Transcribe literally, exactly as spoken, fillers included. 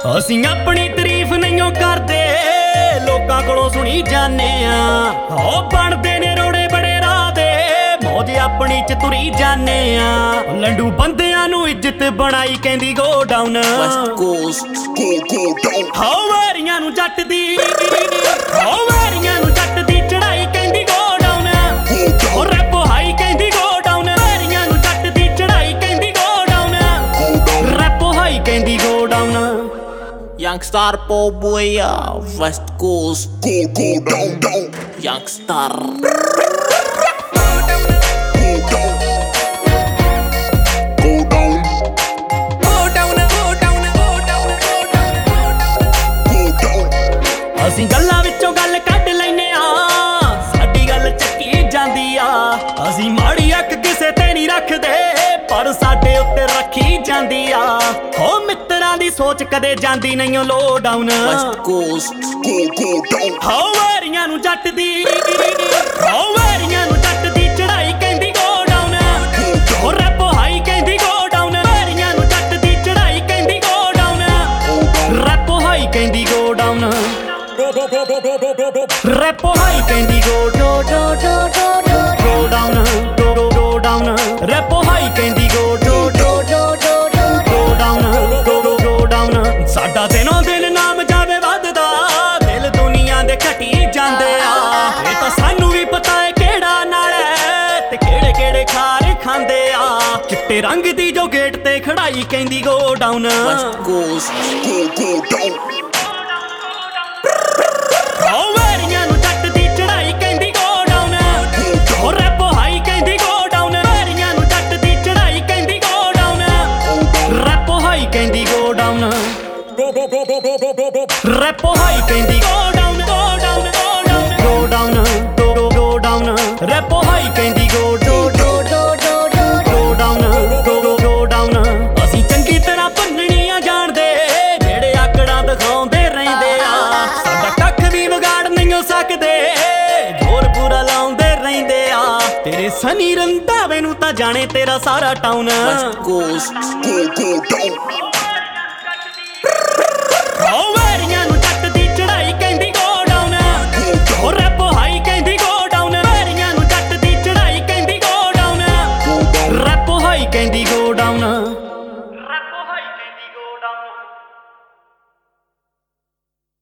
ਅਸੀਂ ਆਪਣੀ ਤਾਰੀਫ ਨਹੀਂਓ ਕਰਦੇ, ਲੋਕਾਂ ਕੋਲੋਂ ਸੁਣੀ ਜਾਨੇ ਆ। ਹੋ ਬਣਦੇ ਨੇ ਰੋੜੇ ਬੜੇ ਰਾਹ ਦੇ, ਮੌਜ ਆਪਣੀ ਚ ਤੁਰੀ ਜਾਨੇ ਆ। ਲੰਡੂ ਬੰਦਿਆਂ ਨੂੰ ਇੱਜ਼ਤ ਬਣਾਈ ਕਹਿੰਦੀ ਗੋ ਡਾਊਨ, ਹੋ ਵਾਰੀਆਂ ਨੂੰ ਜੱਟ ਦੀ, ਹੋ ਵਾਰੀਆਂ ਨੂੰ ਜੱਟ ਦੀ ਚੜਾਈ ਕਹਿੰਦੀ ਗੋ ਡਾਊਨ। ਹੋ ਰੈਪ ਹਾਈ ਕਹਿੰਦੀ ਗੋ ਡਾਊਨ, ਵਾਰੀਆਂ ਨੂੰ ਜੱਟ ਦੀ ਚੜਾਈ ਕਹਿੰਦੀ ਗੋ ਡਾਊਨ। ਰੈਪ ਹਾਈ ਕਹਿੰਦੀ go down. Youngstar po boy, uh, West Coast. Go, go down, down. Youngstar. Go down. Go down. Go down. Go down, go down, go down, go down. Go down. ਅਸੀਂ ਗੱਲਾਂ ਵਿੱਚੋਂ ਗੱਲ ਕੱਢ ਲੈਨੇ ਆ, ਸਾਡੀ ਗੱਲ ਚੱਕੀ ਜਾਂਦੀ ਆ। ਅਸੀਂ ਮਾੜੀ ਅੱਖ ਕਿਸੇ ਤੇ ਨਹੀਂ ਰੱਖਦੇ, ਪਰ ਸਾਡੇ ਉੱਤੇ ਰੱਖੀ ਜਾਂਦੀ ਆ। ਹੋ ਮਿੱਤਰਾਂ ਦੀ ਸੋਚ ਕਦੇ ਜਾਂਦੀ ਨਹੀਂ ਓ low down. West Coast. Go, go down. ਹੋ ਵਾਰੀਆਂ ਨੂੰ ਜੱਟ ਦੀ, ਹੋ ਵਾਰੀਆਂ ਨੂੰ ਜੱਟ ਦੀ ਚੜਾਈ ਕਹਿੰਦੀ ਗੋ ਡਾਊਨ। ਹੋ ਰੈਪ ਹਾਈ ਕਹਿੰਦੀ ਗੋ ਡਾਊਨ, ਵਾਰੀਆਂ ਨੂੰ ਜੱਟ ਦੀ ਚੜਾਈ ਕਹਿੰਦੀ ਗੋ ਡਾਊਨ। ਰੈਪ ਹਾਈ ਕਹਿੰਦੀ ਗੋ ਡਾਊਨ, ਰੈਪ ਹਾਈ ਕਹਿੰਦੀ go do do do do go down, go go go down. Rap high ਕਹਿੰਦੀ go do do do do go down, go go go down. ਸਾਡਾ ਦਿਨੋਂ ਦਿਨ ਨਾਮ ਜਾਵੇ ਵੱਧਦਾ, ਦਿਲ ਦੁਨੀਆ ਦੇ ਘਟੀ ਜਾਂਦੇ ਆ। ਇਹ ਤਾਂ ਸਾਨੂੰ ਵੀ ਪਤਾ ਹੈ ਕਿਹੜਾ ਨਾਲ ਹੈ ਤੇ ਕਿਹੜੇ ਕਿਹੜੇ ਖਾਰ ਖਾਂਦੇ ਆ। ਚਿੱਟੇ ਰੰਗ ਦੀ ਜੋ ਗੇਟ ਤੇ ਖੜਾਈ ਕਹਿੰਦੀ go down. West Coast. Go, go down. ਹੋ ਵਾਰੀਆਂ ਨੂੰ ਜੱਟ ਦੀ ਚੜਾਈ ਕਹਿੰਦੀ ਗੋ ਡਾਊਨ। ਹੋ ਰੈਪ ਹਾਈ ਕਹਿੰਦੀ ਗੋ ਡਾਊਨ, ਵਾਰੀਆਂ ਨੂੰ ਜੱਟ ਦੀ ਚੜਾਈ ਕਹਿੰਦੀ ਗੋ ਡਾਊਨ। ਰੈਪ ਹਾਈ ਕਹਿੰਦੀ ਗੋ ਡਾਊਨ, ਰੈਪ ਹਾਈ ਕਹਿੰਦੀ go down, go down, go down, go down, go down. Rap high ਕਹਿੰਦੀ go do do do do go down, go go go down. ਅਸੀਂ ਚੰਗੀ ਤਰ੍ਹਾਂ ਭੰਨਣੀਆਂ ਜਾਣਦੇ, ਜਿਹੜੇ ਆਕੜਾਂ ਦਿਖਾਉਂਦੇ ਰਹਿੰਦੇ ਆ। ਸਾਡਾ ਕੱਖ ਵੀ ਵਿਗਾੜ ਨਹੀਂ ਹੋ ਸਕਦੇ, ਜ਼ੋਰ ਪੂਰਾ ਲਾਉਂਦੇ ਰਹਿੰਦੇ ਆ। ਤੇਰੇ ਸਨੀ ਰੰਧਾਵੇ ਨੂੰ ਤਾਂ ਜਾਣੇ ਤੇਰਾ ਸਾਰਾ town. West Coast. Go, go down.